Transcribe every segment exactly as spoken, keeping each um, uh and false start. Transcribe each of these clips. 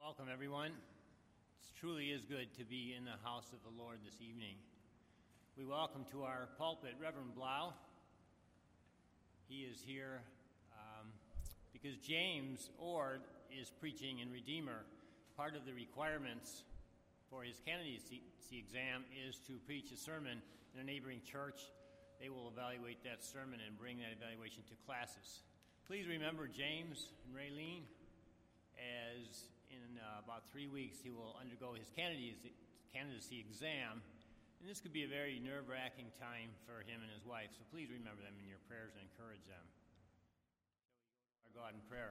Welcome, everyone. It truly is good to be in the house of the Lord this evening. We welcome to our pulpit Reverend Blau. He is here um, because James Ord is preaching in Redeemer. Part of the requirements for his candidacy exam is to preach a sermon in a neighboring church. They will evaluate that sermon and bring that evaluation to classes. Please remember James and Raylene, as in uh, about three weeks he will undergo his candidacy, candidacy exam, and this could be a very nerve-wracking time for him and his wife, so please remember them in your prayers and encourage them. Our God in prayer.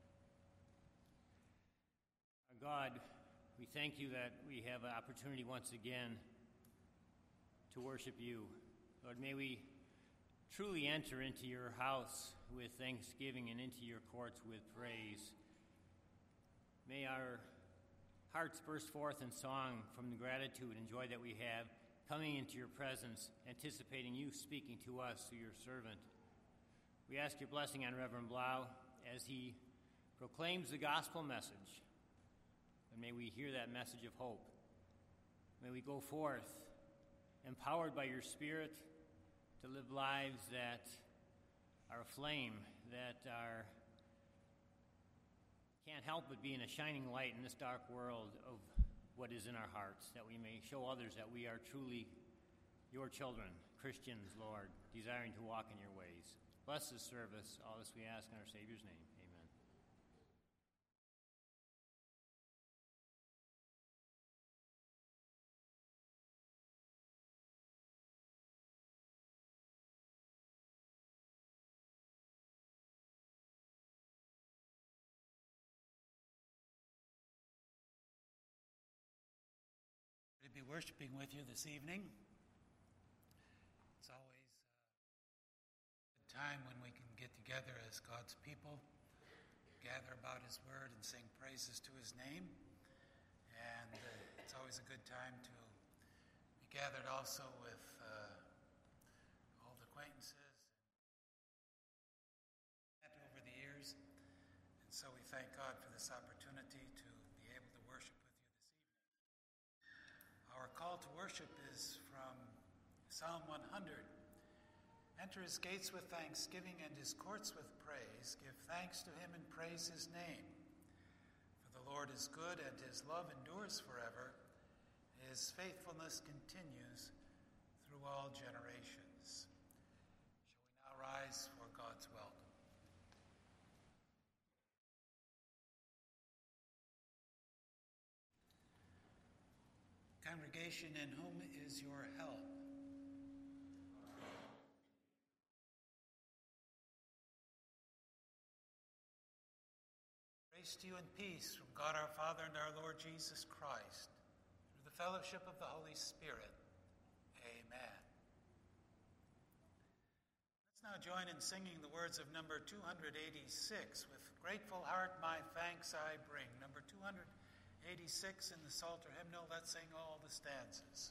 Our God, we thank you that we have an opportunity once again to worship you. Lord, may we truly enter into your house with thanksgiving and into your courts with praise. May our hearts burst forth in song from the gratitude and joy that we have coming into your presence, anticipating you speaking to us through your servant. We ask your blessing on Reverend Blau as he proclaims the gospel message, and may we hear that message of hope. May we go forth empowered by your Spirit to live lives that are aflame, that are can't help but being a shining light in this dark world of what is in our hearts, that we may show others that we are truly your children, Christians, Lord, desiring to walk in your ways. Bless this service. All this we ask in our Savior's name. Amen. To be worshiping with you this evening. It's always a time when we can get together as God's people, gather about his word and sing praises to his name. And uh, it's always a good time to be gathered also with uh, old acquaintances and over the years. And so we thank God for this opportunity to be able to worship with you this evening. Our call to worship is from Psalm one hundred. Enter his gates with thanksgiving and his courts with praise. Give thanks to him and praise his name. For the Lord is good and his love endures forever. His faithfulness continues through all generations. Shall we now rise for God's welcome? Congregation, in whom is your help? Grace to you and peace from God our Father and our Lord Jesus Christ, through the fellowship of the Holy Spirit. Amen. Let's now join in singing the words of number two eighty-six. With grateful heart my thanks I bring. Number two eighty-six in the Psalter hymnal. Let's sing all the stanzas.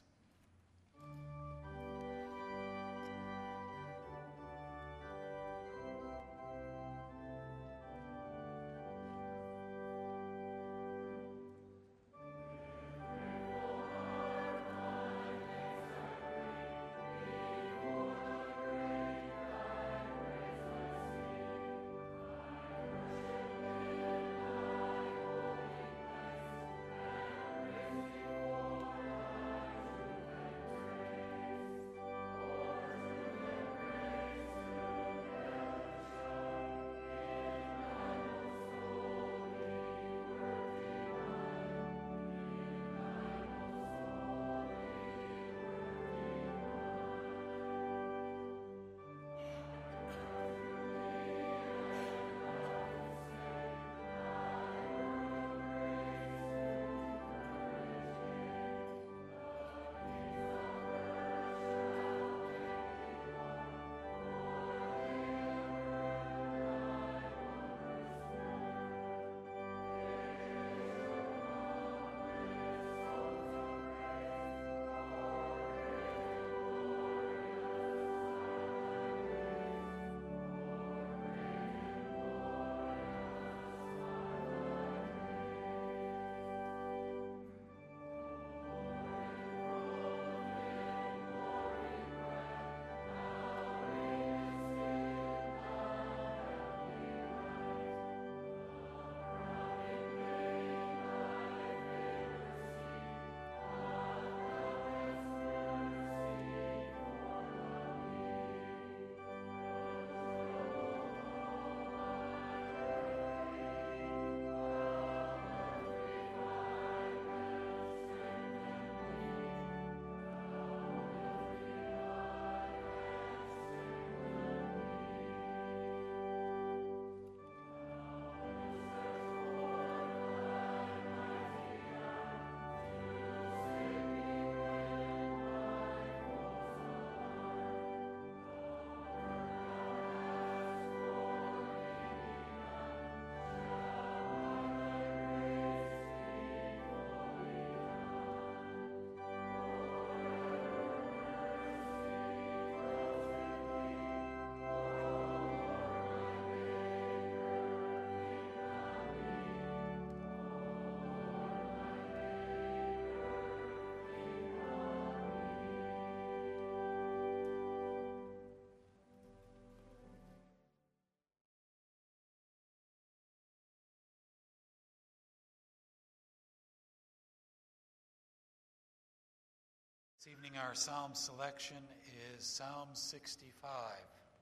This evening our psalm selection is Psalm sixty-five.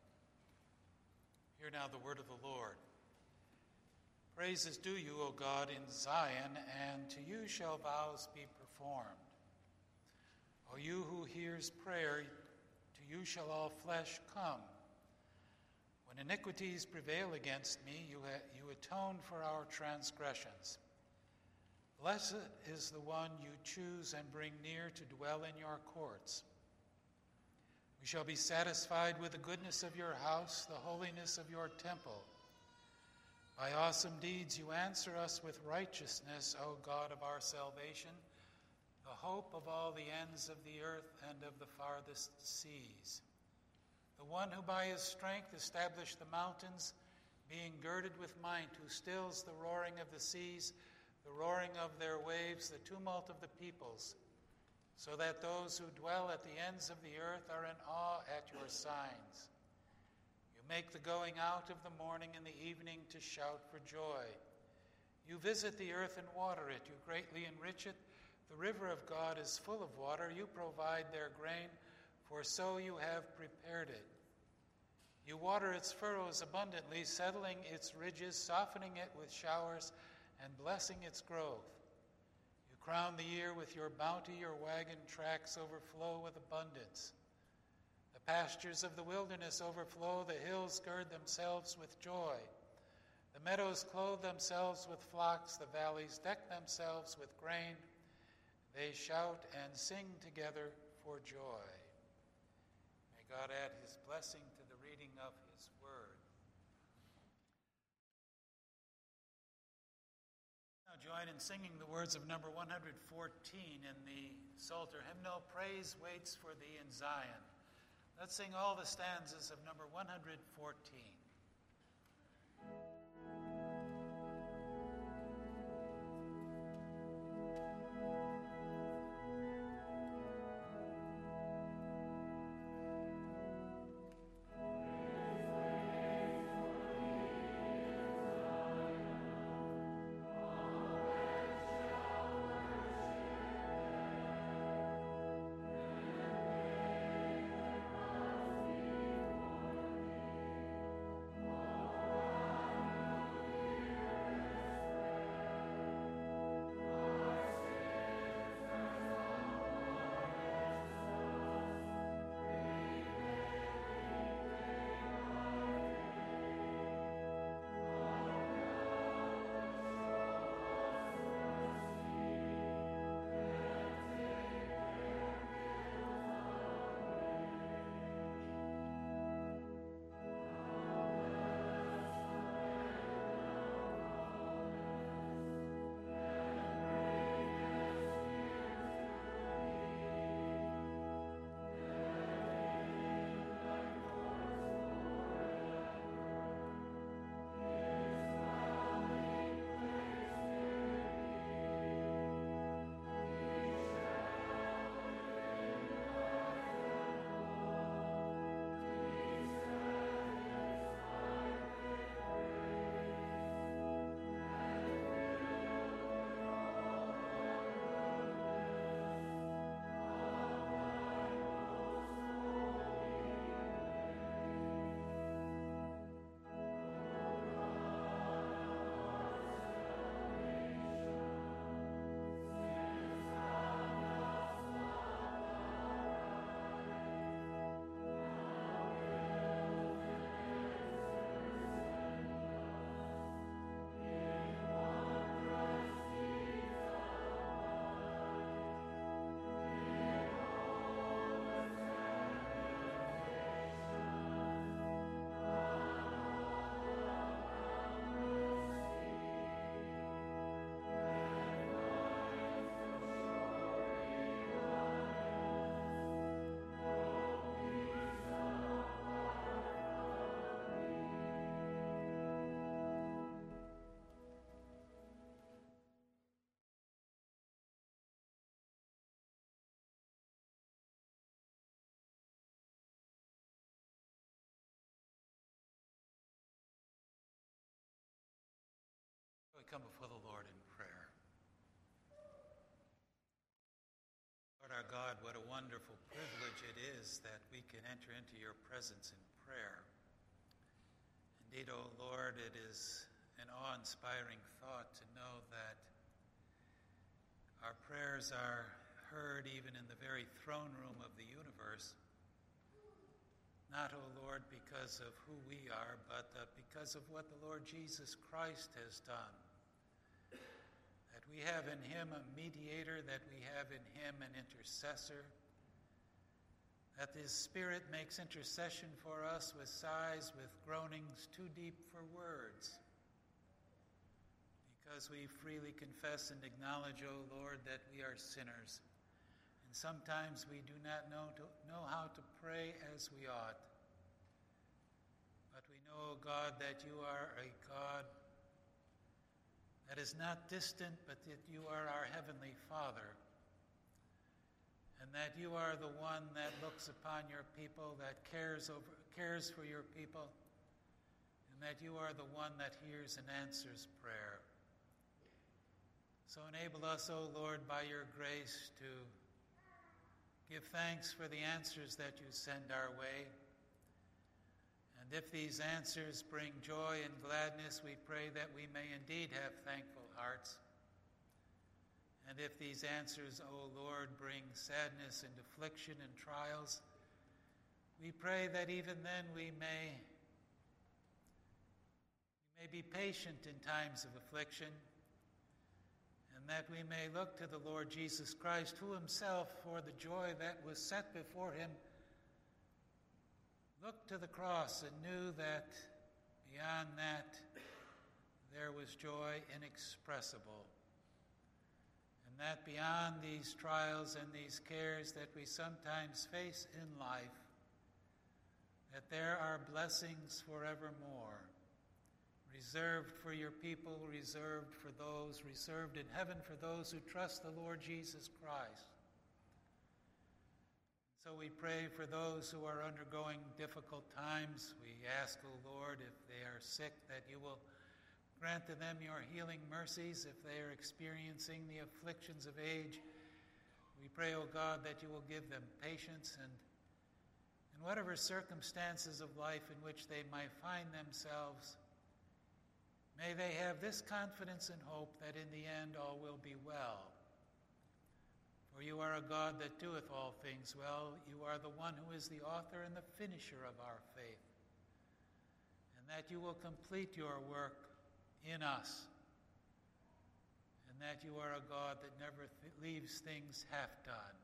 Hear now the word of the Lord. Praise is due you, O God, in Zion, and to you shall vows be performed. O you who hears prayer, to you shall all flesh come. When iniquities prevail against me, you, ha- you atone for our transgressions. Blessed is the one you choose and bring near to dwell in your courts. We shall be satisfied with the goodness of your house, the holiness of your temple. By awesome deeds you answer us with righteousness, O God of our salvation, the hope of all the ends of the earth and of the farthest seas. The one who by his strength established the mountains, being girded with might, who stills the roaring of the seas, the roaring of their waves, the tumult of the peoples, so that those who dwell at the ends of the earth are in awe at your signs. You make the going out of the morning and the evening to shout for joy. You visit the earth and water it. You greatly enrich it. The river of God is full of water. You provide their grain, for so you have prepared it. You water its furrows abundantly, settling its ridges, softening it with showers, and blessing its growth. You crown the year with your bounty. Your wagon tracks overflow with abundance. The pastures of the wilderness overflow. The hills gird themselves with joy. The meadows clothe themselves with flocks. The valleys deck themselves with grain. They shout and sing together for joy. May God add his blessing to the reading of his word. Now join in singing the words of number one hundred fourteen in the Psalter hymnal, Praise Waits for Thee in Zion. Let's sing all the stanzas of number one hundred fourteen. We come before the Lord in prayer. Lord our God, what a wonderful privilege it is that we can enter into your presence in prayer. Indeed, O Lord, it is an awe-inspiring thought to know that our prayers are heard even in the very throne room of the universe. Not, O Lord, because of who we are, but uh, because of what the Lord Jesus Christ has done. That we have in him a mediator, that we have in him an intercessor, that his Spirit makes intercession for us with sighs, with groanings too deep for words. Because we freely confess and acknowledge, O Lord, that we are sinners. And sometimes we do not know, to, know how to pray as we ought. But we know, O God, that you are a God that is not distant, but that you are our Heavenly Father. And that you are the one that looks upon your people, that cares over, cares for your people, and that you are the one that hears and answers prayer. So enable us, O Lord, by your grace to give thanks for the answers that you send our way. And if these answers bring joy and gladness, we pray that we may indeed have thankful hearts. And if these answers, O Lord, bring sadness and affliction and trials, we pray that even then we may, we may be patient in times of affliction, and that we may look to the Lord Jesus Christ, who himself, for the joy that was set before him, looked to the cross and knew that beyond that there was joy inexpressible. And that beyond these trials and these cares that we sometimes face in life, that there are blessings forevermore, reserved for your people, reserved for those, reserved in heaven for those who trust the Lord Jesus Christ. So we pray for those who are undergoing difficult times. We ask, O Lord, if they are sick, that you will grant to them your healing mercies. If they are experiencing the afflictions of age, we pray, O God, that you will give them patience, and in whatever circumstances of life in which they might find themselves, may they have this confidence and hope that in the end all will be well. For you are a God that doeth all things well. You are the one who is the author and the finisher of our faith. And that you will complete your work in us. And that you are a God that never th- leaves things half done.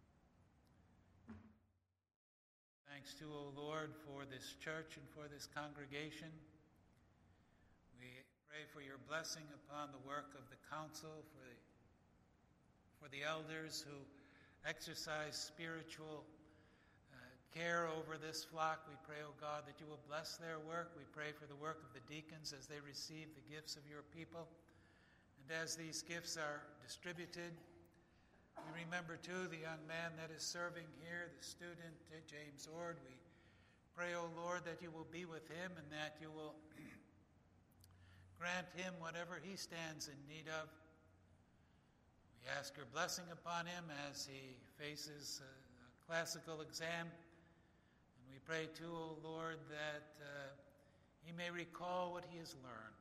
Thanks to, O Lord, for this church and for this congregation. We pray for your blessing upon the work of the council, for the for the elders who exercise spiritual uh, care over this flock. We pray, O God, that you will bless their work. We pray for the work of the deacons as they receive the gifts of your people. And as these gifts are distributed, we remember, too, the young man that is serving here, the student, uh, James Ord. We pray, O Lord, that you will be with him and that you will grant him whatever he stands in need of. We ask your blessing upon him as he faces a, a classical exam. And we pray too, O Lord, that uh, he may recall what he has learned.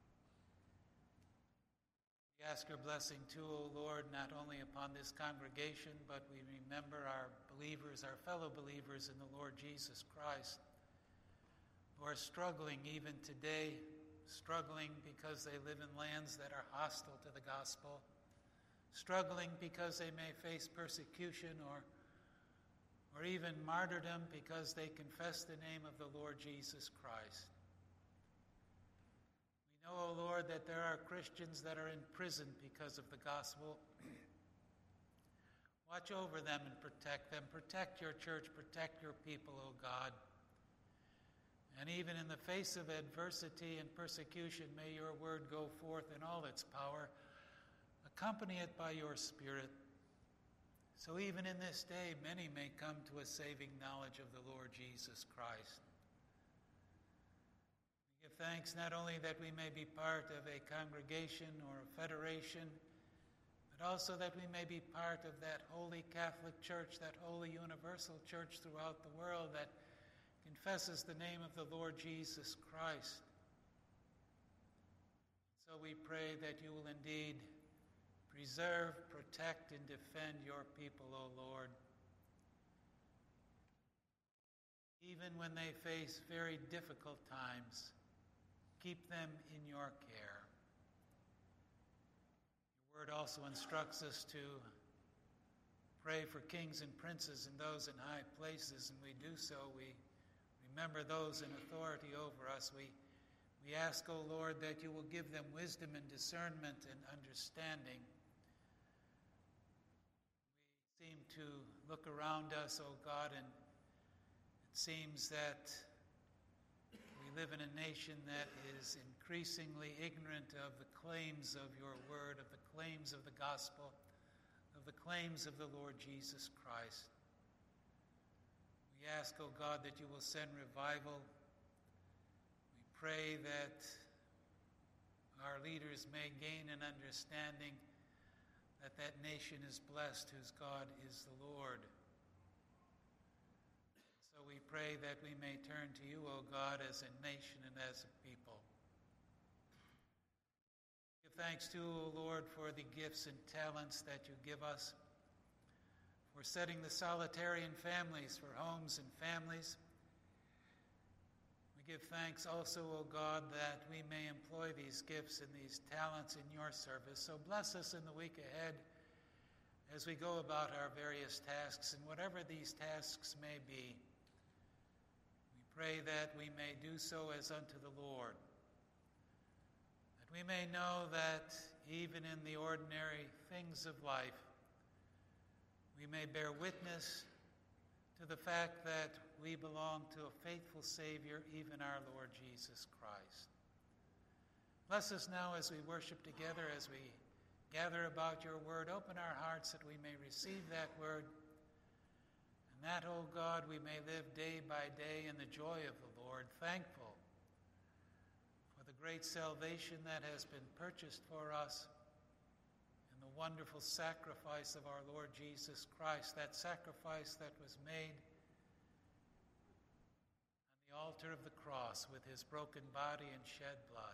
We ask your blessing too, O Lord, not only upon this congregation, but we remember our believers, our fellow believers in the Lord Jesus Christ, who are struggling even today, struggling because they live in lands that are hostile to the gospel, struggling because they may face persecution or, or even martyrdom because they confess the name of the Lord Jesus Christ. We know, O Lord, that there are Christians that are in prison because of the gospel. Watch over them and protect them. Protect your church, protect your people, O God. And even in the face of adversity and persecution, may your word go forth in all its power. Accompany it by your Spirit, so even in this day many may come to a saving knowledge of the Lord Jesus Christ. We give thanks not only that we may be part of a congregation or a federation, but but also that we may be part of that holy Catholic Church, that holy universal church throughout the world that confesses the name of the Lord Jesus Christ. So we pray that you will indeed preserve, protect, and defend your people, O Lord. Even when they face very difficult times, keep them in your care. Your word also instructs us to pray for kings and princes and those in high places, and we do so. We remember those in authority over us. We, we ask, O Lord, that you will give them wisdom and discernment and understanding. We seem to look around us, O God, and it seems that we live in a nation that is increasingly ignorant of the claims of your word, of the claims of the gospel, of the claims of the Lord Jesus Christ. We ask, O God, that you will send revival. We pray that our leaders may gain an understanding that that nation is blessed whose God is the Lord. So we pray that we may turn to you, O God, as a nation and as a people. Give thanks to, O Lord, for the gifts and talents that you give us, for setting the solitarian families, for homes and families. We give thanks also, O God, that we may employ these gifts and these talents in your service. So bless us in the week ahead as we go about our various tasks, and whatever these tasks may be, we pray that we may do so as unto the Lord, that we may know that even in the ordinary things of life, we may bear witness to the fact that we belong to a faithful Savior, even our Lord Jesus Christ. Bless us now as we worship together, as we gather about your word. Open our hearts that we may receive that word, and that, O God, we may live day by day in the joy of the Lord, thankful for the great salvation that has been purchased for us in the wonderful sacrifice of our Lord Jesus Christ, that sacrifice that was made on the altar of the cross with his broken body and shed blood.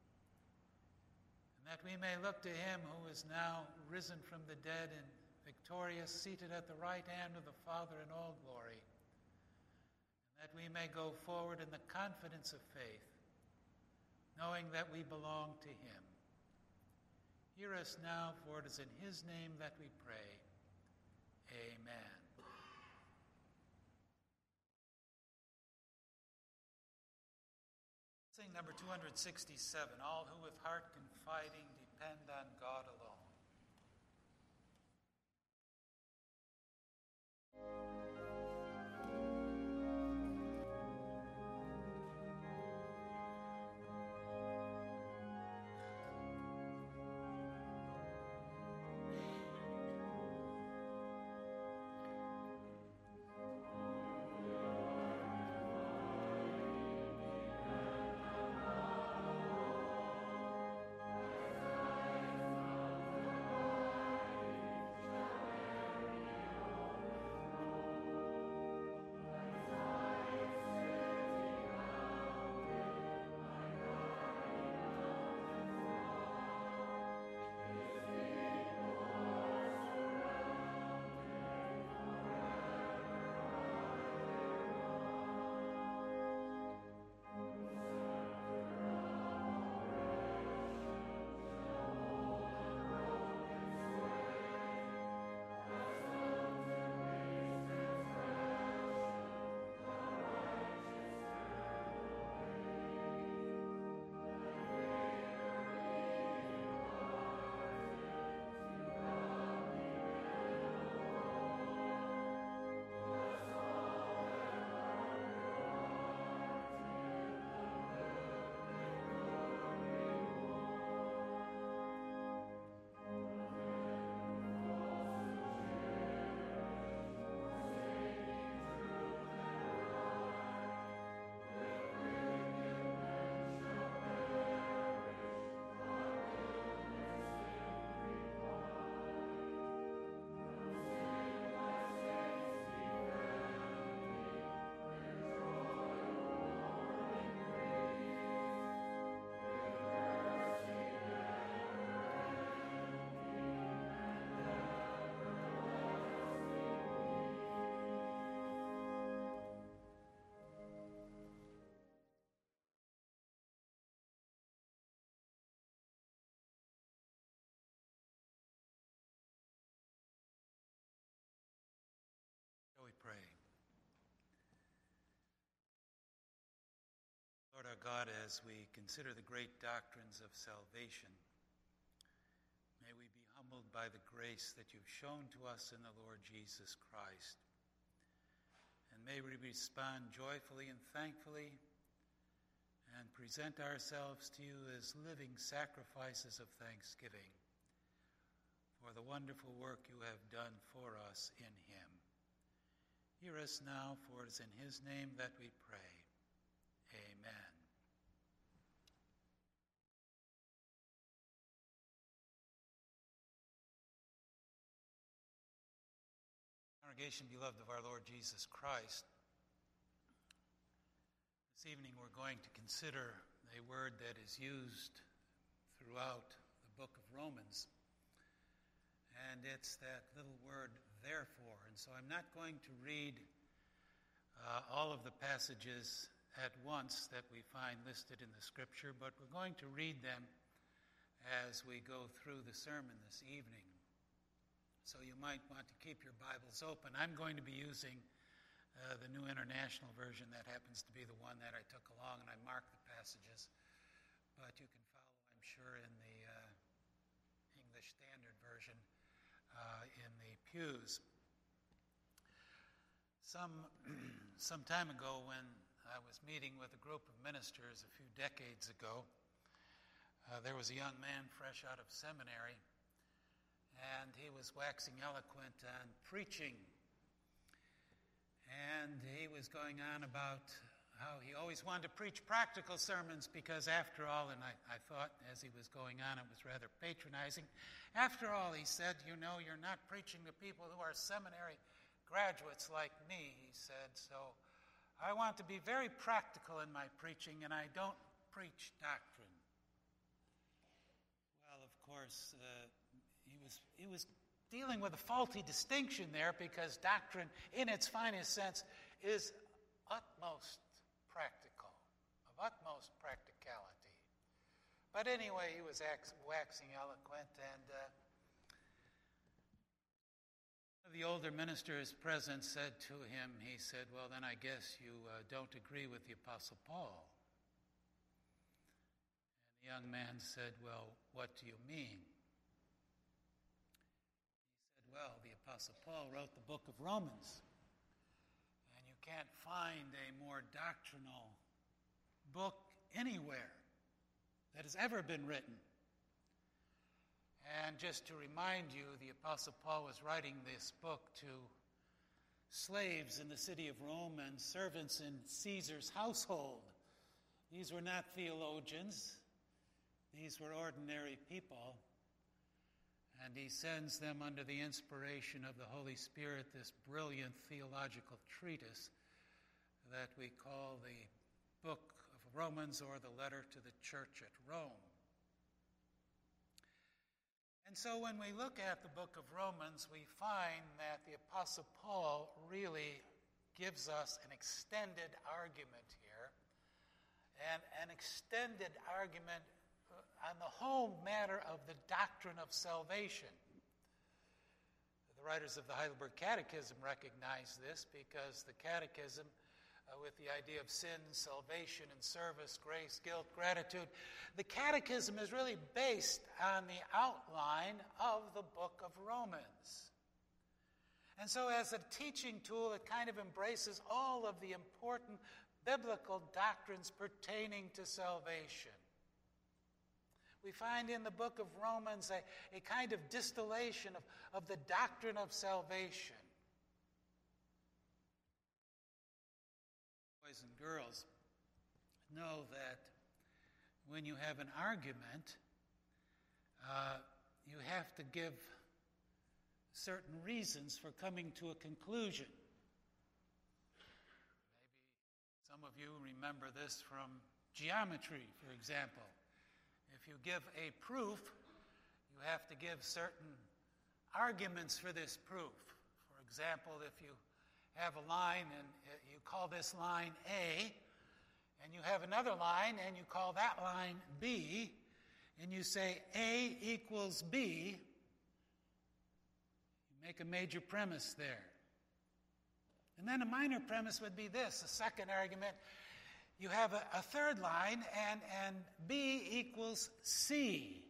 And that we may look to him who is now risen from the dead and victorious, seated at the right hand of the Father in all glory. And that we may go forward in the confidence of faith, knowing that we belong to him. Hear us now, for it is in his name that we pray. Amen. Sing number two hundred sixty-seven, All Who with Heart Confiding Depend on God Alone. Thank God, as we consider the great doctrines of salvation, may we be humbled by the grace that you've shown to us in the Lord Jesus Christ. And may we respond joyfully and thankfully and present ourselves to you as living sacrifices of thanksgiving for the wonderful work you have done for us in him. Hear us now, for it is in his name that we pray. Amen. Congregation, beloved of our Lord Jesus Christ, this evening we're going to consider a word that is used throughout the book of Romans, and it's that little word, therefore. And so I'm not going to read uh, all of the passages at once that we find listed in the Scripture, but we're going to read them as we go through the sermon this evening. So you might want to keep your Bibles open. I'm going to be using uh, the New International Version. That happens to be the one that I took along, and I marked the passages. But you can follow, I'm sure, in the uh, English Standard Version uh, in the pews. Some, some time ago, when I was meeting with a group of ministers a few decades ago, uh, there was a young man fresh out of seminary, and he was waxing eloquent on preaching. And he was going on about how he always wanted to preach practical sermons because after all, and I, I thought as he was going on it was rather patronizing, after all, he said, you know, you're not preaching to people who are seminary graduates like me, he said, so I want to be very practical in my preaching, and I don't preach doctrine. Well, of course, uh, he was he was dealing with a faulty distinction there, because doctrine, in its finest sense, is utmost practical, of utmost practicality. But anyway, he was waxing eloquent, and uh, one of the older ministers present said to him, he said, well, then I guess you uh, don't agree with the Apostle Paul. And the young man said, well, what do you mean? Well, the Apostle Paul wrote the book of Romans, and you can't find a more doctrinal book anywhere that has ever been written. And just to remind you, the Apostle Paul was writing this book to slaves in the city of Rome and servants in Caesar's household. These were not theologians. These were ordinary people. And he sends them under the inspiration of the Holy Spirit this brilliant theological treatise that we call the Book of Romans, or the letter to the church at Rome. And so when we look at the book of Romans, we find that the Apostle Paul really gives us an extended argument here, and an extended argument on the whole matter of the doctrine of salvation. The writers of the Heidelberg Catechism recognize this, because the Catechism, uh, with the idea of sin, salvation, and service, grace, guilt, gratitude, the Catechism is really based on the outline of the book of Romans. And so as a teaching tool, it kind of embraces all of the important biblical doctrines pertaining to salvation. We find in the book of Romans a, a kind of distillation of, of the doctrine of salvation. Boys and girls know that when you have an argument, uh, you have to give certain reasons for coming to a conclusion. Maybe some of you remember this from geometry, for example. If you give a proof, you have to give certain arguments for this proof. For example, if you have a line and you call this line A, and you have another line and you call that line B, and you say A equals B, you make a major premise there. And then a minor premise would be this, a second argument. you have a, a third line, and, and B equals C.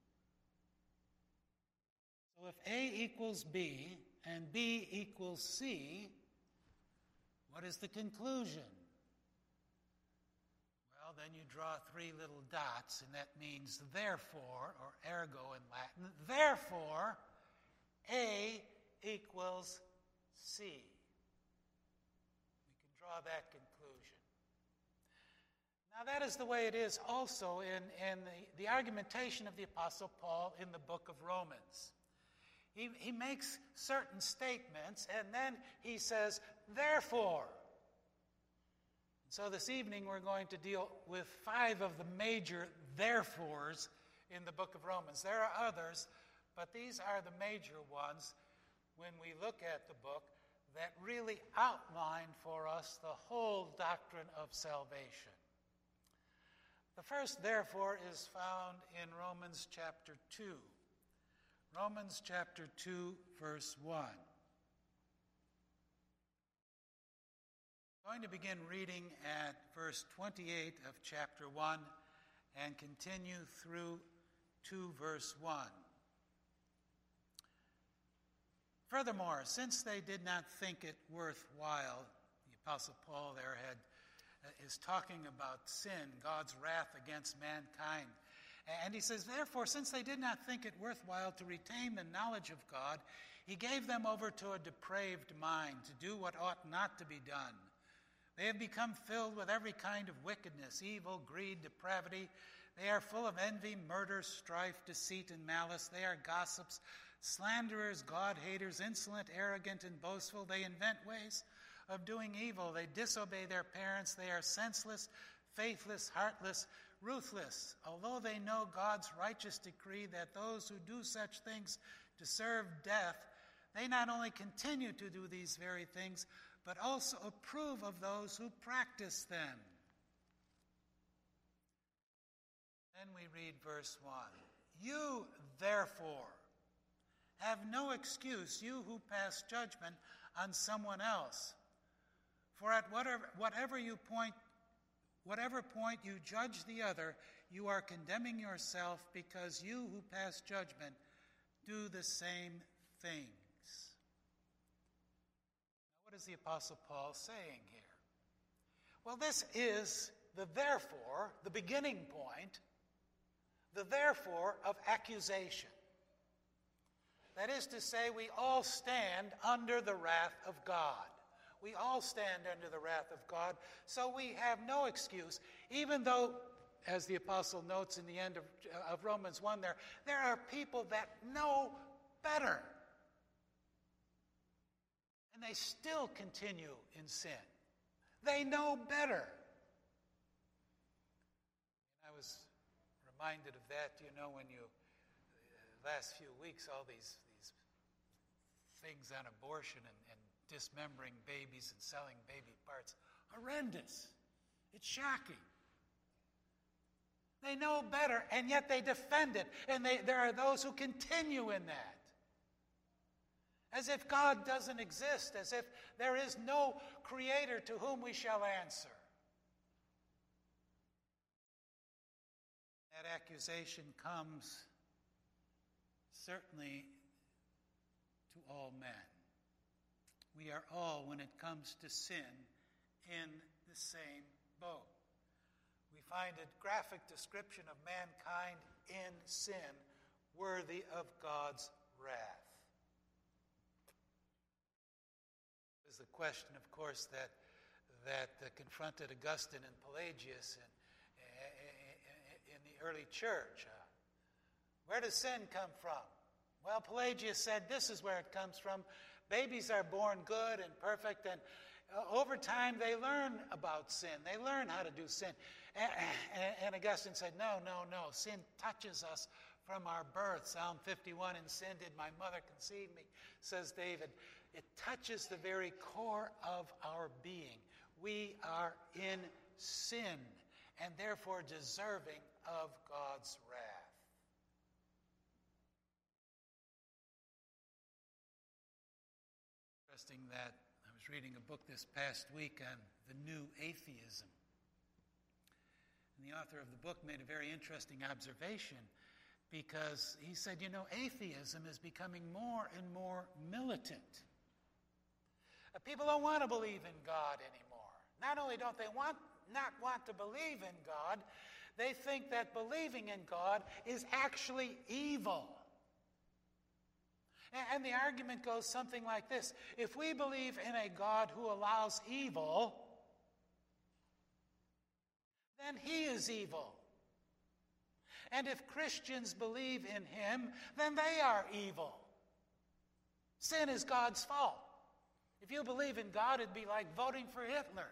So if A equals B and B equals C, what is the conclusion? Well, then you draw three little dots, and that means therefore, or ergo in Latin. Therefore, A equals C. We can draw that conclusion. Now, that is the way it is also in, in the, the argumentation of the Apostle Paul in the book of Romans. He, he makes certain statements, and then he says, therefore. So this evening we're going to deal with five of the major therefores in the book of Romans. There are others, but these are the major ones when we look at the book that really outline for us the whole doctrine of salvation. The first, therefore, is found in Romans chapter two. Romans chapter two, verse one. I'm going to begin reading at verse twenty-eight of chapter one and continue through to verse one. Furthermore, since they did not think it worthwhile, the Apostle Paul there had is talking about sin, God's wrath against mankind. And he says, therefore, since they did not think it worthwhile to retain the knowledge of God, he gave them over to a depraved mind to do what ought not to be done. They have become filled with every kind of wickedness, evil, greed, depravity. They are full of envy, murder, strife, deceit, and malice. They are gossips, slanderers, God-haters, insolent, arrogant, and boastful. They invent ways of doing evil. They disobey their parents. They are senseless, faithless, heartless, ruthless. Although they know God's righteous decree that those who do such things deserve death, they not only continue to do these very things, but also approve of those who practice them. Then we read verse one. You, therefore, have no excuse, you who pass judgment on someone else. For at whatever, whatever you point, whatever point you judge the other, you are condemning yourself, because you who pass judgment do the same things. Now, what is the Apostle Paul saying here? Well, this is the therefore, the beginning point, the therefore of accusation. That is to say, we all stand under the wrath of God. We all stand under the wrath of God, so we have no excuse, even though, as the apostle notes in the end of, of Romans one there, there are people that know better. And they still continue in sin. They know better. And I was reminded of that, you know, when you, the last few weeks, all these, these things on abortion and, and dismembering babies and selling baby parts. Horrendous. It's shocking. They know better, and yet they defend it. And they, there are those who continue in that. As if God doesn't exist, as if there is no creator to whom we shall answer. That accusation comes certainly to all men. We are all, when it comes to sin, in the same boat. We find a graphic description of mankind in sin worthy of God's wrath. There's the question, of course, that, that uh, confronted Augustine and Pelagius in, in, in the early church. Uh, where does sin come from? Well, Pelagius said this is where it comes from. Babies are born good and perfect, and uh, over time they learn about sin. They learn how to do sin. And, and, and Augustine said, no, no, no. Sin touches us from our birth. Psalm fifty-one, in sin did my mother conceive me, says David. It touches the very core of our being. We are in sin, and therefore deserving of God's wrath. Interesting that I was reading a book this past week on the new atheism. And the author of the book made a very interesting observation, because he said, you know, atheism is becoming more and more militant. Uh, People don't want to believe in God anymore. Not only don't they want not want to believe in God, they think that believing in God is actually evil. And the argument goes something like this: if we believe in a God who allows evil, then he is evil. And if Christians believe in him, then they are evil. Sin is God's fault. If you believe in God, it'd be like voting for Hitler.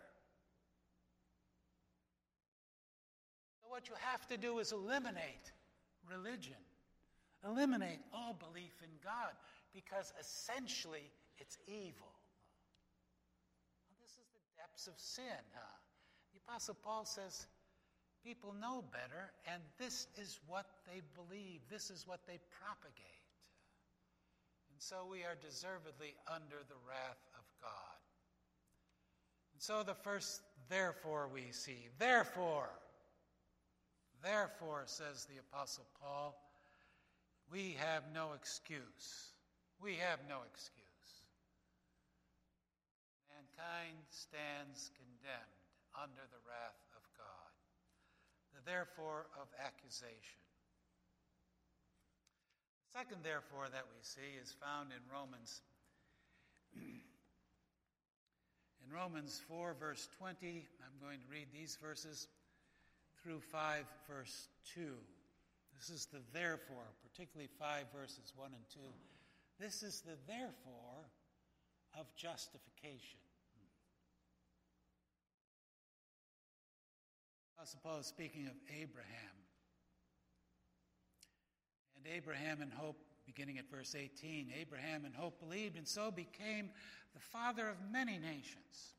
So what you have to do is eliminate religion. Eliminate all belief in God, because essentially it's evil. Well, this is the depths of sin. Huh? The Apostle Paul says people know better, and this is what they believe. This is what they propagate. And so we are deservedly under the wrath of God. And so the first therefore we see. Therefore, therefore, says the Apostle Paul, we have no excuse. We have no excuse. Mankind stands condemned under the wrath of God. The therefore of accusation. The second therefore that we see is found in Romans. In Romans four, verse twenty, I'm going to read these verses through five, verse two. This is the therefore, particularly five verses one and two. This is the therefore of justification. I suppose speaking of Abraham. And Abraham in hope, beginning at verse eighteen, Abraham in hope believed, and so became the father of many nations.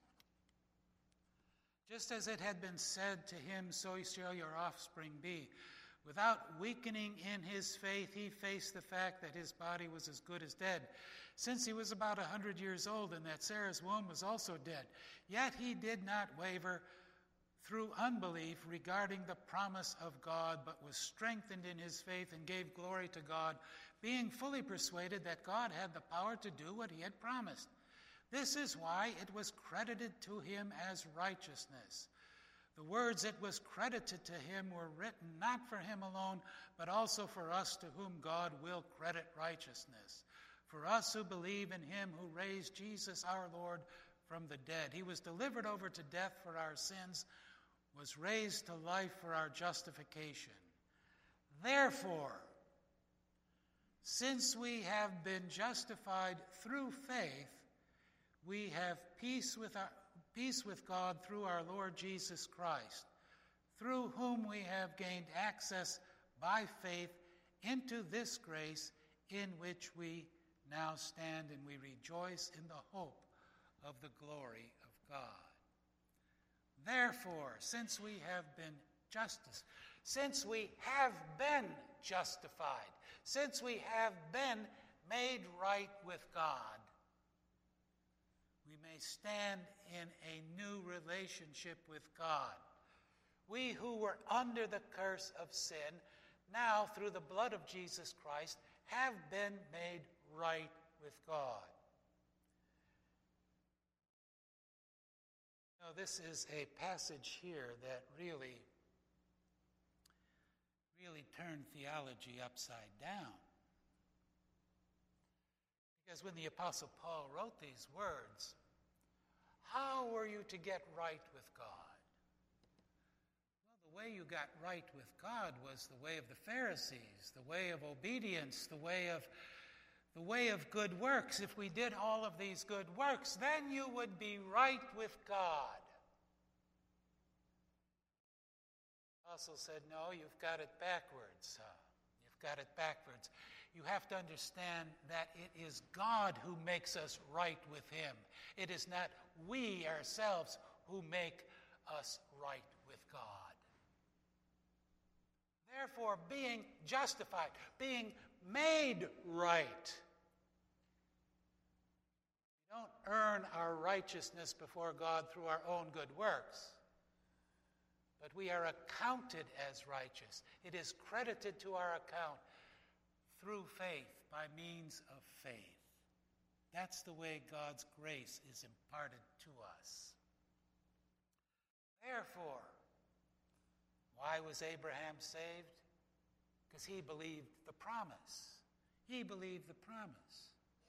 Just as it had been said to him, so shall your offspring be. Without weakening in his faith, he faced the fact that his body was as good as dead, since he was about a hundred years old, and that Sarah's womb was also dead. Yet he did not waver through unbelief regarding the promise of God, but was strengthened in his faith and gave glory to God, being fully persuaded that God had the power to do what he had promised. This is why it was credited to him as righteousness. The words "it was credited to him" were written not for him alone, but also for us, to whom God will credit righteousness. For us who believe in him who raised Jesus our Lord from the dead. He was delivered over to death for our sins, was raised to life for our justification. Therefore, since we have been justified through faith, we have peace with our Peace with God through our Lord Jesus Christ, through whom we have gained access by faith into this grace in which we now stand, and we rejoice in the hope of the glory of God. Therefore, since we have been justice, since we have been justified, since we have been made right with God, we may stand in a new relationship with God. We who were under the curse of sin, now through the blood of Jesus Christ, have been made right with God. Now, this is a passage here that really, really turned theology upside down. Because when the Apostle Paul wrote these words, how were you to get right with God? Well, the way you got right with God was the way of the Pharisees, the way of obedience, the way of the way of good works. If we did all of these good works, then you would be right with God. The apostle said, no, you've got it backwards. Uh, you've got it backwards. You have to understand that it is God who makes us right with him. It is not we ourselves who make us right with God. Therefore, being justified, being made right. We don't earn our righteousness before God through our own good works. but we are accounted as righteous. It is credited to our account through faith, by means of faith. That's the way God's grace is imparted to us. Therefore, why was Abraham saved? Because he believed the promise. He believed the promise.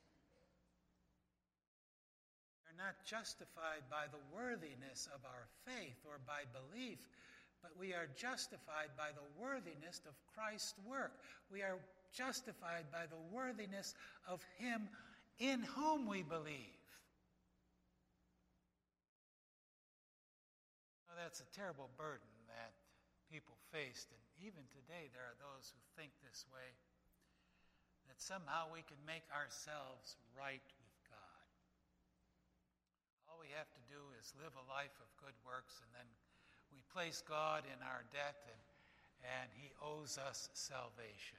We're not justified by the worthiness of our faith or by belief, but we are justified by the worthiness of Christ's work. We are justified by the worthiness of him in whom we believe. Well, that's a terrible burden that people faced, and even today there are those who think this way, that somehow we can make ourselves right with God. All we have to do is live a life of good works, and then we place God in our debt, and, and he owes us salvation.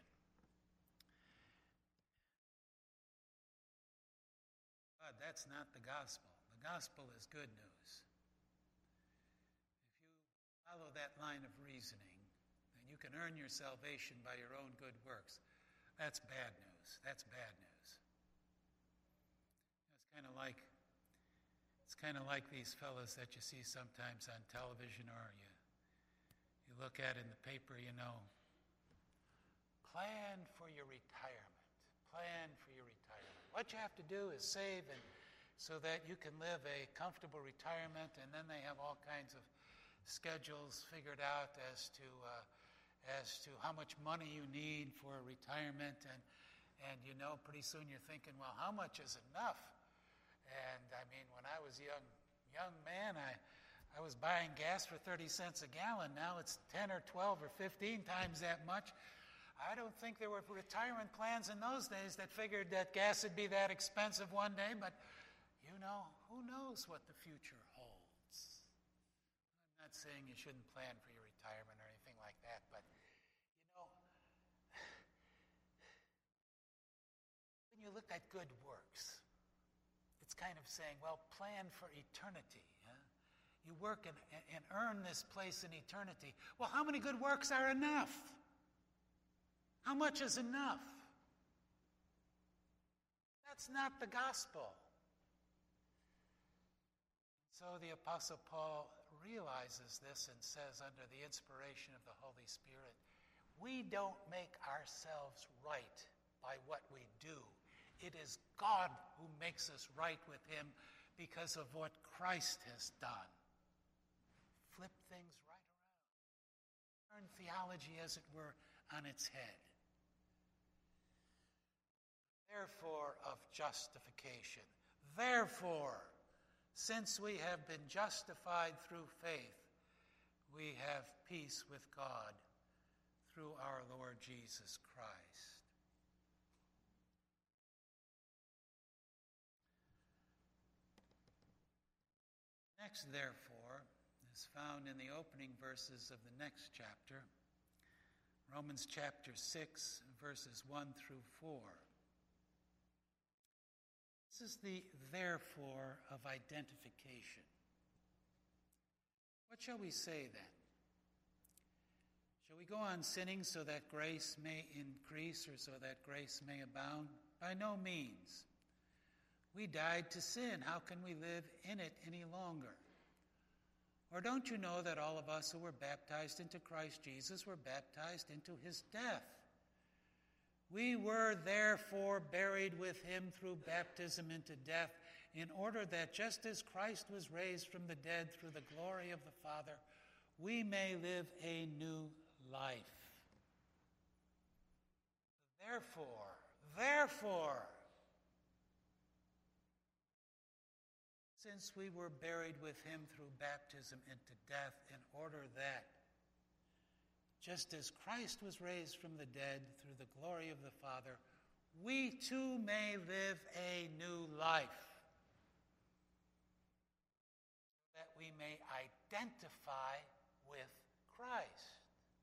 But that's not the gospel. The gospel is good news. If you follow that line of reasoning, then you can earn your salvation by your own good works. That's bad news. That's bad news. It's kind of like it's kind of like these fellas that you see sometimes on television, or you you look at in the paper, you know. Plan for your retirement. Plan for your retirement. What you have to do is save and so that you can live a comfortable retirement, and then they have all kinds of schedules figured out as to uh, as to how much money you need for retirement, and and you know pretty soon you're thinking, well, how much is enough? And I mean, when I was a young young man, I I was buying gas for thirty cents a gallon. Now it's ten or twelve or fifteen times that much. I don't think there were retirement plans in those days that figured that gas would be that expensive one day, but you know, who knows what the future holds. I'm not saying you shouldn't plan for your retirement or anything like that, but you know, when you look at good works, it's kind of saying, well, plan for eternity. Huh? You work and, and earn this place in eternity. Well, how many good works are enough? How much is enough? That's not the gospel. So the Apostle Paul realizes this and says, under the inspiration of the Holy Spirit, we don't make ourselves right by what we do. It is God who makes us right with him because of what Christ has done. Flip things right around. Turn theology, as it were, on its head. Therefore, of justification. Therefore, since we have been justified through faith, we have peace with God through our Lord Jesus Christ. Next, therefore, is found in the opening verses of the next chapter, Romans chapter six, verses one through four. This is the therefore of identification. What shall we say then? Shall we go on sinning so that grace may increase, or so that grace may abound? By no means. We died to sin. How can we live in it any longer? Or don't you know that all of us who were baptized into Christ Jesus were baptized into his death? We were therefore buried with him through baptism into death, in order that just as Christ was raised from the dead through the glory of the Father, we may live a new life. Therefore, therefore, since we were buried with him through baptism into death, in order that just as Christ was raised from the dead through the glory of the Father, we too may live a new life, that we may identify with Christ.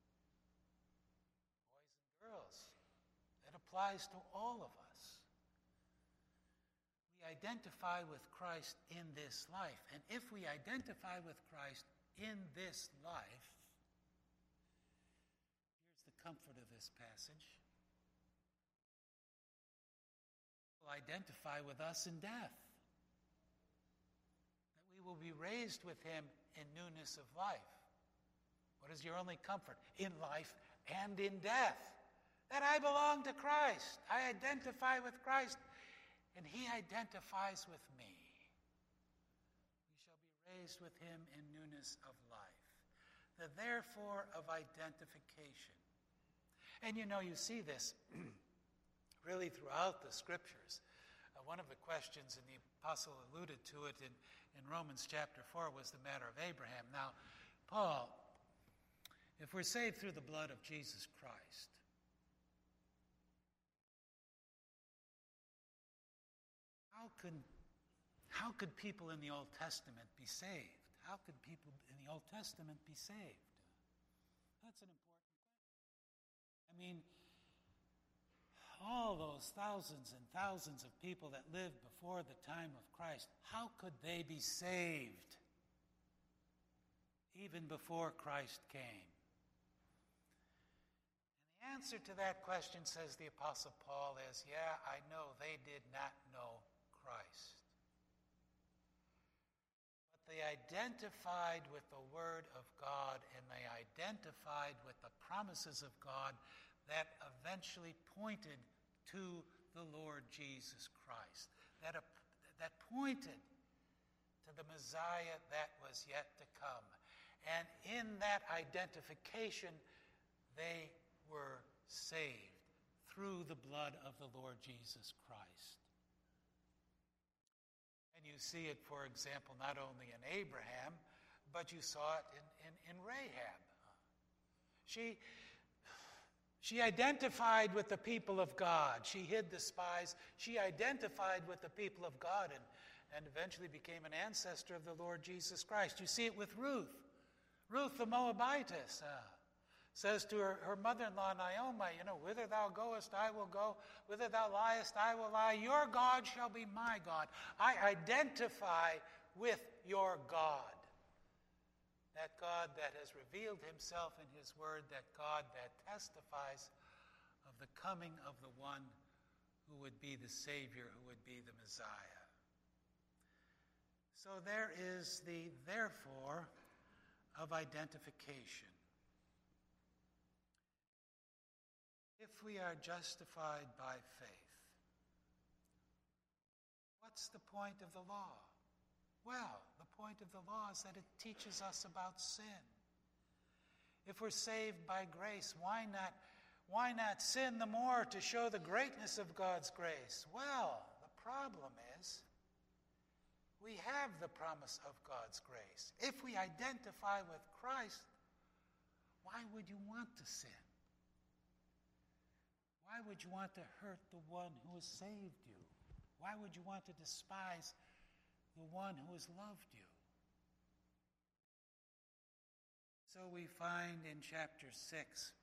Boys and girls, that applies to all of us. We identify with Christ in this life, and if we identify with Christ in this life, comfort of this passage. Will identify with us in death. That we will be raised with him in newness of life. What is your only comfort? In life and in death. That I belong to Christ. I identify with Christ, and he identifies with me. We shall be raised with him in newness of life. The therefore of identification. And you know, you see this really throughout the scriptures. Uh, one of the questions, and the apostle alluded to it in, in Romans chapter four, was the matter of Abraham. Now, Paul, if we're saved through the blood of Jesus Christ, how could, how could people in the Old Testament be saved? How could people in the Old Testament be saved? That's an important question. I mean, all those thousands and thousands of people that lived before the time of Christ, how could they be saved even before Christ came? And the answer to that question, says the Apostle Paul, is, yeah, I know they did not know Christ. But they identified with the Word of God, and they identified with the promises of God that eventually pointed to the Lord Jesus Christ, that, uh, that pointed to the Messiah that was yet to come. And in that identification, they were saved through the blood of the Lord Jesus Christ. And you see it, for example, not only in Abraham, but you saw it in, in, in Rahab. She... She identified with the people of God. She hid the spies. She identified with the people of God and, and eventually became an ancestor of the Lord Jesus Christ. You see it with Ruth. Ruth the Moabitess uh, says to her, her mother-in-law Naomi, you know, whither thou goest, I will go. Whither thou liest, I will lie. Your God shall be my God. I identify with your God. That God that has revealed himself in his word, that God that testifies of the coming of the one who would be the Savior, who would be the Messiah. So there is the therefore of identification. If we are justified by faith, what's the point of the law? Well, the point of the law is that it teaches us about sin. If we're saved by grace, why not, why not sin the more to show the greatness of God's grace? Well, the problem is we have the promise of God's grace. If we identify with Christ, why would you want to sin? Why would you want to hurt the one who has saved you? Why would you want to despise the one who has loved you? So we find in chapter six,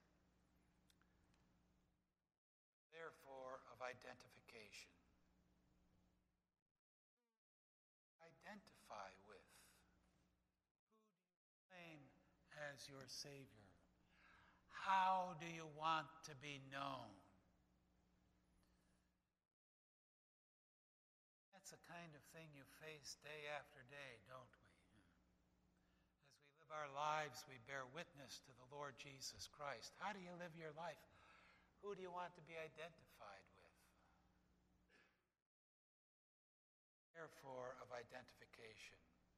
therefore, of identification. Identify with. Who do you claim as your Savior? How do you want to be known? That's the kind of thing you face day after day, don't we? As we live our lives, we bear witness to the Lord Jesus Christ. How do you live your life? Who do you want to be identified with? Therefore, of identification.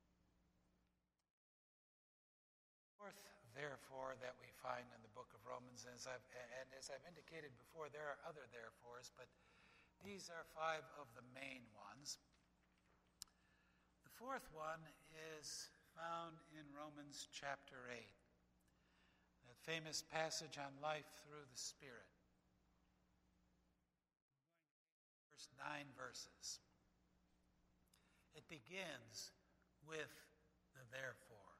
Fourth, therefore, that we find in the book of Romans, as I've, and as I've indicated before, there are other therefores, but these are five of the main ones. The fourth one is found in Romans chapter eight, that famous passage on life through the Spirit. First nine verses. It begins with the therefore.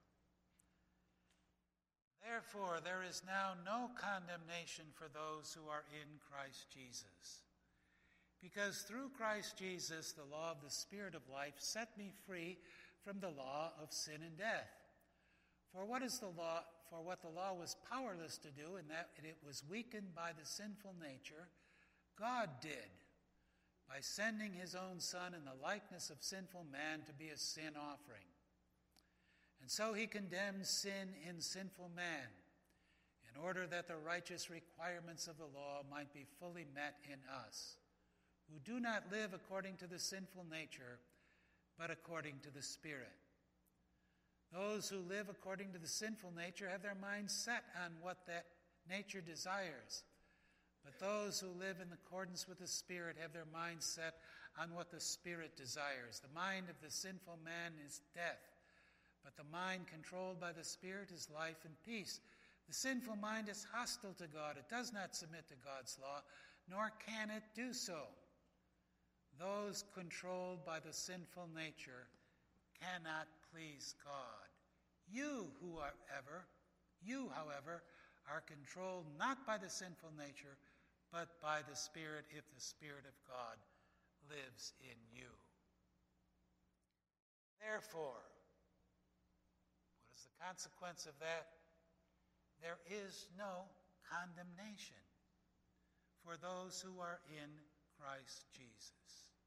Therefore, there is now no condemnation for those who are in Christ Jesus. Because through Christ Jesus, the law of the Spirit of life set me free from the law of sin and death. For what is the law? for what the law was powerless to do, in that it was weakened by the sinful nature, God did, by sending his own Son in the likeness of sinful man to be a sin offering. And so he condemned sin in sinful man, in order that the righteous requirements of the law might be fully met in us, who do not live according to the sinful nature, but according to the Spirit. Those who live according to the sinful nature have their minds set on what that nature desires. But those who live in accordance with the Spirit have their minds set on what the Spirit desires. The mind of the sinful man is death, but the mind controlled by the Spirit is life and peace. The sinful mind is hostile to God. It does not submit to God's law, nor can it do so. Those controlled by the sinful nature cannot please God. You, who are ever, you, however, are controlled not by the sinful nature, but by the Spirit, if the Spirit of God lives in you. Therefore, what is the consequence of that? There is no condemnation for those who are in Christ Jesus.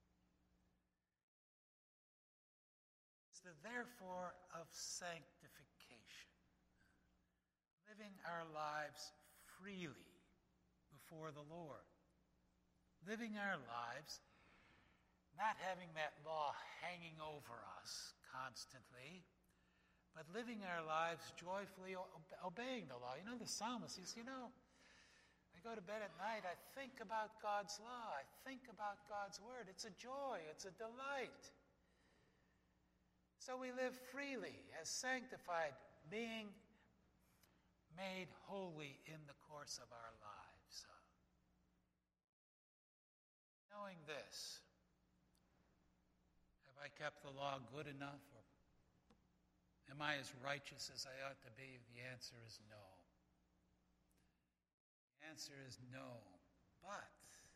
It's the therefore of sanctification, living our lives freely before the Lord, living our lives not having that law hanging over us constantly, but living our lives joyfully obeying the law. You know, the psalmist, he says, you know, I go to bed at night, I think about God's law, I think about God's word. It's a joy, it's a delight. So we live freely as sanctified, being made holy in the course of our lives. Knowing this, have I kept the law good enough, or am I as righteous as I ought to be? The answer is no. The answer is no. But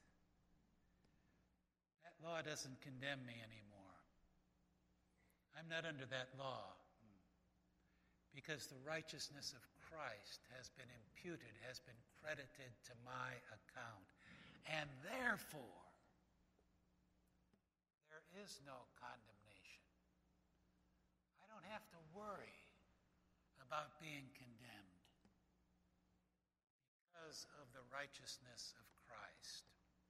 that law doesn't condemn me anymore. I'm not under that law, because the righteousness of Christ has been imputed, has been credited to my account. And therefore, there is no condemnation. I don't have to worry about being condemned because of the righteousness of Christ.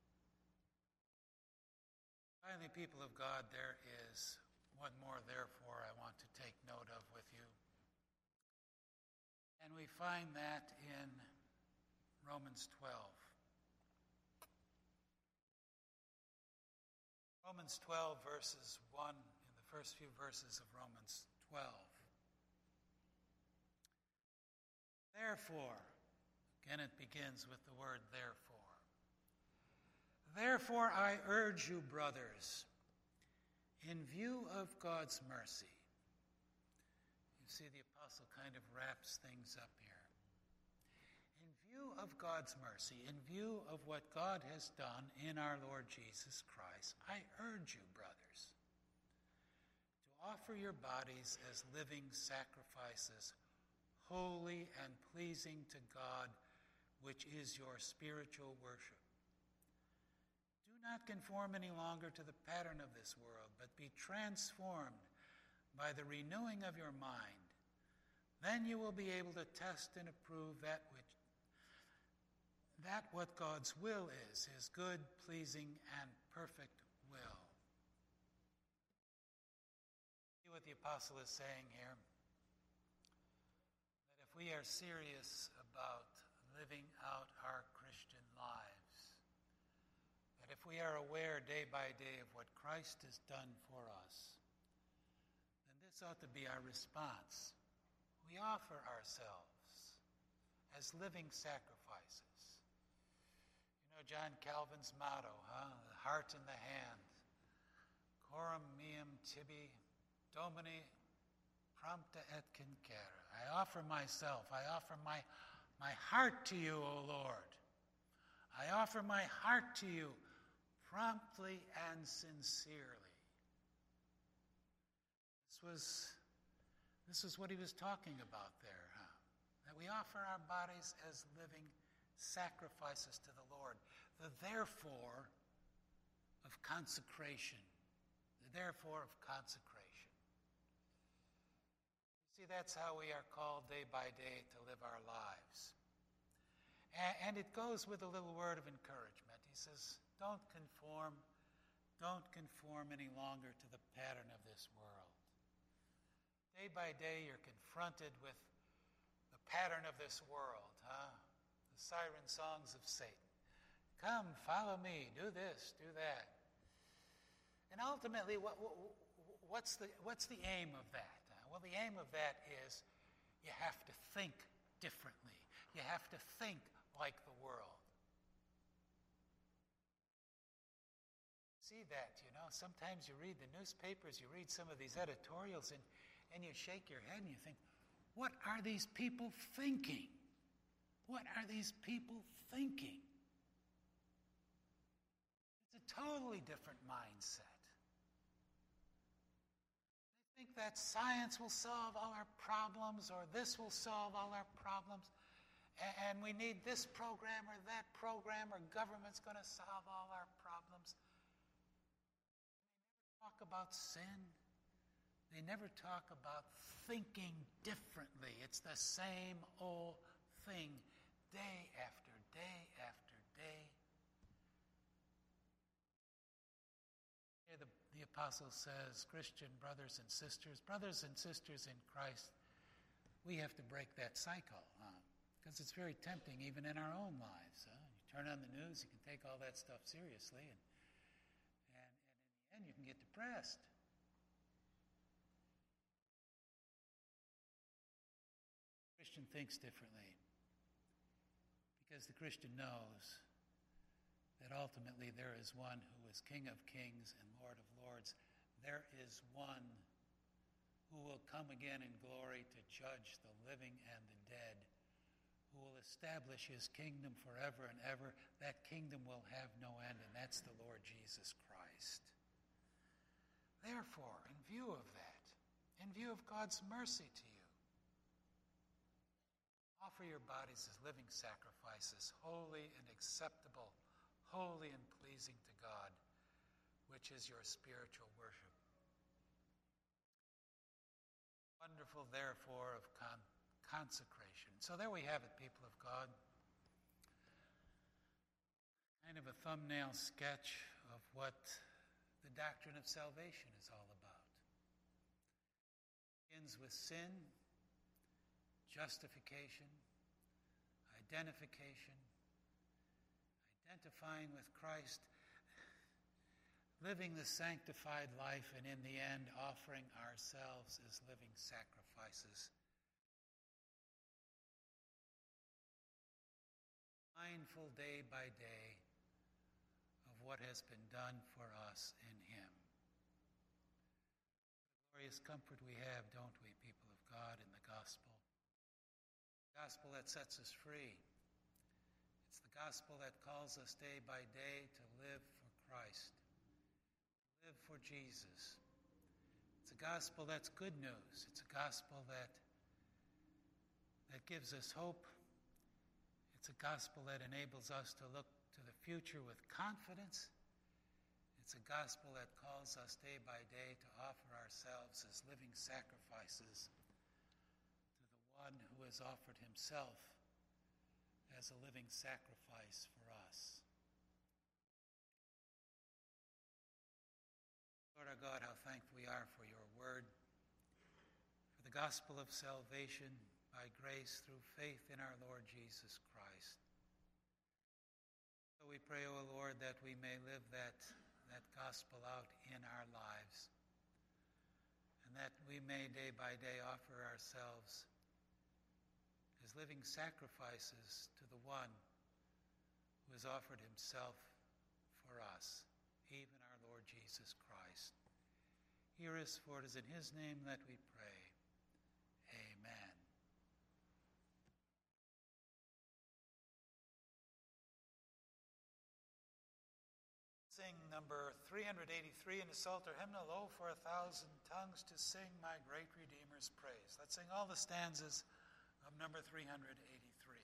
Finally, people of God, there is one more therefore I want to take note of with you. And we find that in Romans twelve. Romans twelve, verses one, in the first few verses of Romans twelve. Therefore, again it begins with the word therefore. Therefore I urge you, brothers, in view of God's mercy. You see, the apostle kind of wraps things up here. In view of God's mercy, in view of what God has done in our Lord Jesus Christ, I urge you, brothers, to offer your bodies as living sacrifices, holy and pleasing to God, which is your spiritual worship. Do not conform any longer to the pattern of this world, but be transformed by the renewing of your mind. Then you will be able to test and approve that which that what God's will is, his good, pleasing, and perfect will. See what the apostle is saying here? That if we are serious about living out our Christian lives, that if we are aware day by day of what Christ has done for us, then this ought to be our response. We offer ourselves as living sacrifices. You know John Calvin's motto, huh? The heart in the hand. Coram meum tibi, Domini prompta et concera. I offer myself, I offer my, my heart to you, O Lord. I offer my heart to you promptly and sincerely. This was, this was what he was talking about there, huh? That we offer our bodies as living sacrifices to the Lord. The therefore of consecration. The therefore of consecration. See, that's how we are called day by day to live our lives. And it goes with a little word of encouragement. He says, don't conform, don't conform any longer to the pattern of this world. Day by day, you're confronted with the pattern of this world, huh? The siren songs of Satan. Come, follow me, do this, do that. And ultimately, what, what, what's, the, what's the aim of that? Well, the aim of that is you have to think differently. You have to think like the world. See that, you know. Sometimes you read the newspapers, you read some of these editorials, and, and you shake your head and you think, what are these people thinking? What are these people thinking? It's a totally different mindset. They think that science will solve all our problems, or this will solve all our problems. And we need this program or that program, or government's going to solve all our problems. They never talk about sin. They never talk about thinking differently. It's the same old thing, day after day after day. Here the, the apostle says, Christian brothers and sisters, brothers and sisters in Christ, we have to break that cycle, huh? Because it's very tempting even in our own lives. Huh? You turn on the news, you can take all that stuff seriously, and, and, and in the end you can get depressed. The Christian thinks differently because the Christian knows that ultimately there is one who is King of kings and Lord of lords. There is one who will come again in glory to judge the living and the dead, who will establish his kingdom forever and ever. That kingdom will have no end, and that's the Lord Jesus Christ. Therefore, in view of that, in view of God's mercy to you, offer your bodies as living sacrifices, holy and acceptable, holy and pleasing to God, which is your spiritual worship. Wonderful, therefore, of con- consecration. So there we have it, people of God. Kind of a thumbnail sketch of what the doctrine of salvation is all about. It begins with sin, justification, identification, identifying with Christ, living the sanctified life, and in the end, offering ourselves as living sacrifices. Mindful day by day of what has been done for us in Him. What a glorious comfort we have, don't we, people of God, in the gospel. The gospel that sets us free. It's the gospel that calls us day by day to live for Christ, to live for Jesus. It's a gospel that's good news. It's a gospel that, that gives us hope. It's a gospel that enables us to look to the future with confidence. It's a gospel that calls us day by day to offer ourselves as living sacrifices to the one who has offered himself as a living sacrifice for us. Lord our God, how thankful we are for your word, for the gospel of salvation by grace through faith in our Lord Jesus Christ. So we pray, O Lord, that we may live that, that gospel out in our lives, and that we may day by day offer ourselves as living sacrifices to the one who has offered himself for us, even our Lord Jesus Christ. Hear us, for it is in his name that we pray. Amen. Sing number three eighty-three in the Psalter hymnal, "Oh, for a thousand tongues to sing my great Redeemer's praise." Let's sing all the stanzas of number three hundred eighty-three.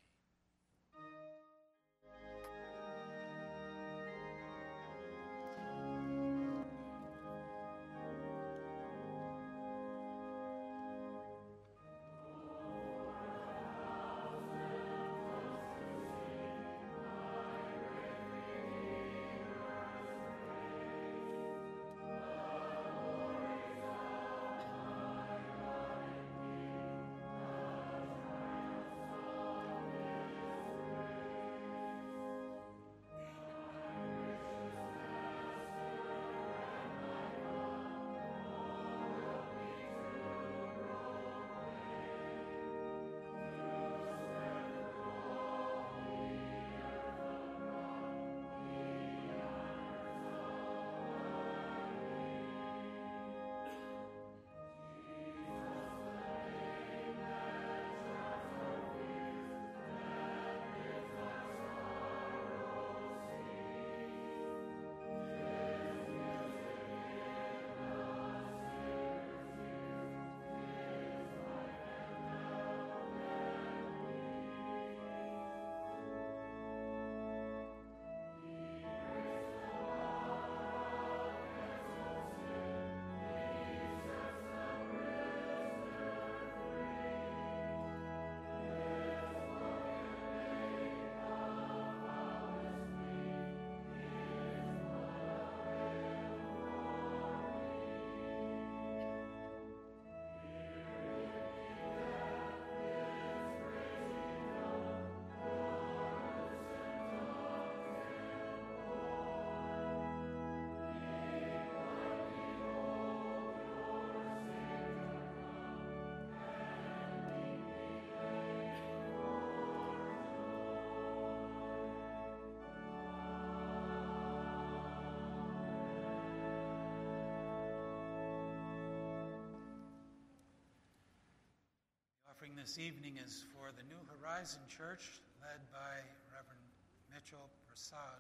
This evening is for the New Horizon Church, led by Reverend Mitchell Prasad,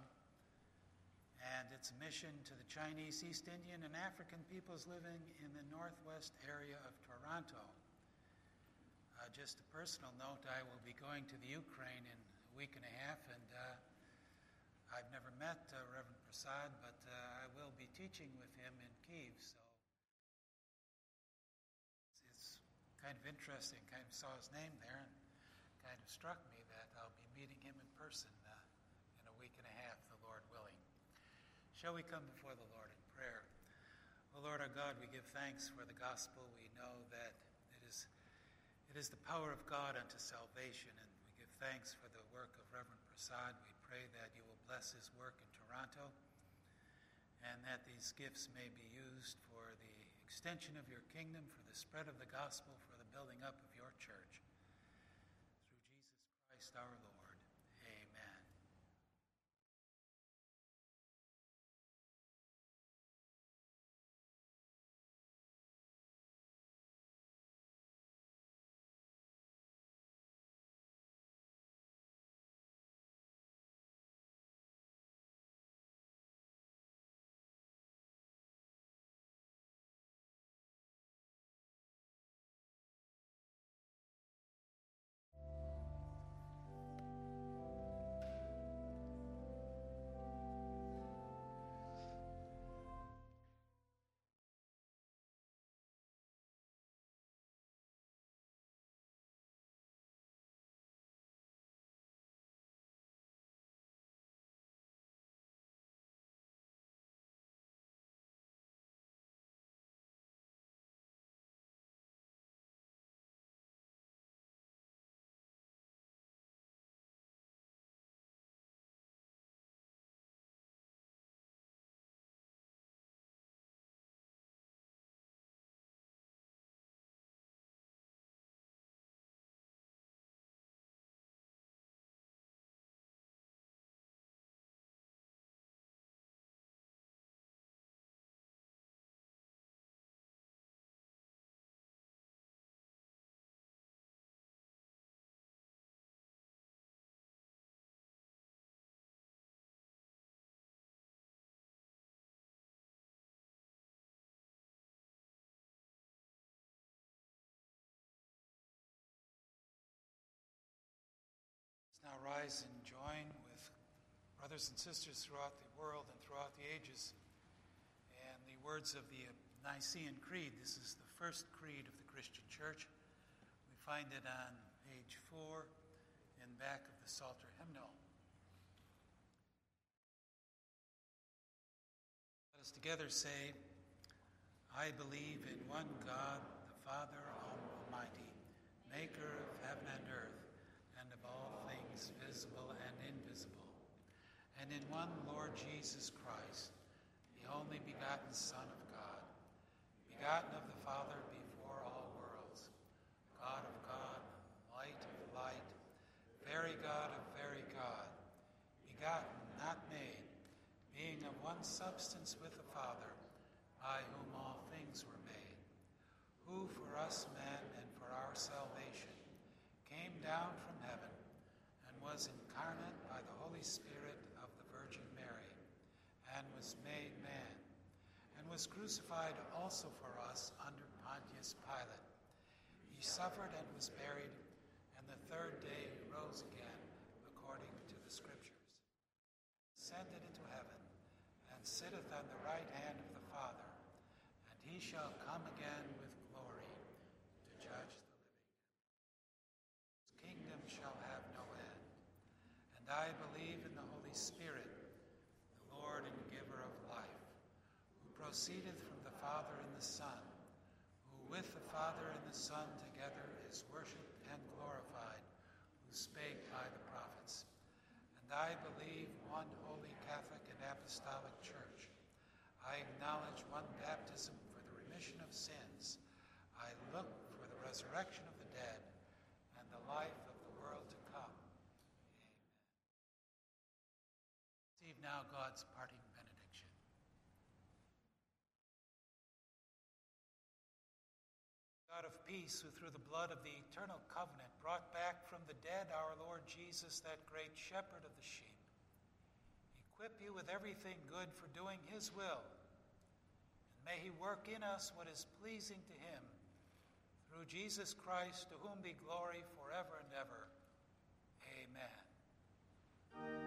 and its mission to the Chinese, East Indian, and African peoples living in the northwest area of Toronto. Uh, just a personal note, I will be going to the Ukraine in a week and a half, and uh, I've never met uh, Reverend Prasad, but uh, I will be teaching with him in Kyiv, so kind of interesting, kind of saw his name there and kind of struck me that I'll be meeting him in person uh, in a week and a half, the Lord willing. Shall we come before the Lord in prayer? O Lord our God, we give thanks for the gospel. We know that it is, it is the power of God unto salvation, and we give thanks for the work of Reverend Prasad. We pray that you will bless his work in Toronto, and that these gifts may be used for the extension of your kingdom, for the spread of the gospel, for the building up of your church. Through Jesus Christ our Lord. Amen. rise and join with brothers and sisters throughout the world and throughout the ages. And the words of the Nicene Creed, this is the first creed of the Christian Church. We find it on page four in back of the Psalter hymnal. Let us together say, I believe in one God, the Father Almighty, maker of heaven and earth, and of all things visible and invisible, and in one Lord Jesus Christ, the only begotten Son of God, begotten of the Father before all worlds, God of God, light of light, very God of very God, begotten, not made, being of one substance with the Father, by whom all things were made, who for us men and for our salvation came down from heaven and was incarnate by the Holy Spirit of the Virgin Mary, and was made man, and was crucified also for us under Pontius Pilate. He suffered and was buried, and the third day he rose again, according to the Scriptures, ascended into heaven, and sitteth on the right hand of the Father, and he shall come again with glory to judge the living. His kingdom shall have no end. And I believe in the Holy Spirit, the Lord and giver of life, who proceedeth from the Father and the Son, who with the Father and the Son together is worshipped and glorified, who spake by the prophets. And I believe one holy Catholic and Apostolic Church. I acknowledge one baptism for the remission of sins. I look for the resurrection of the dead and the life of the world to come. Amen. Receive now God's parting benediction. God of peace, who through the blood of the eternal covenant brought back from the dead our Lord Jesus, that great shepherd of the sheep, equip you with everything good for doing his will. And may he work in us what is pleasing to him, through Jesus Christ, to whom be glory forever and ever. Amen.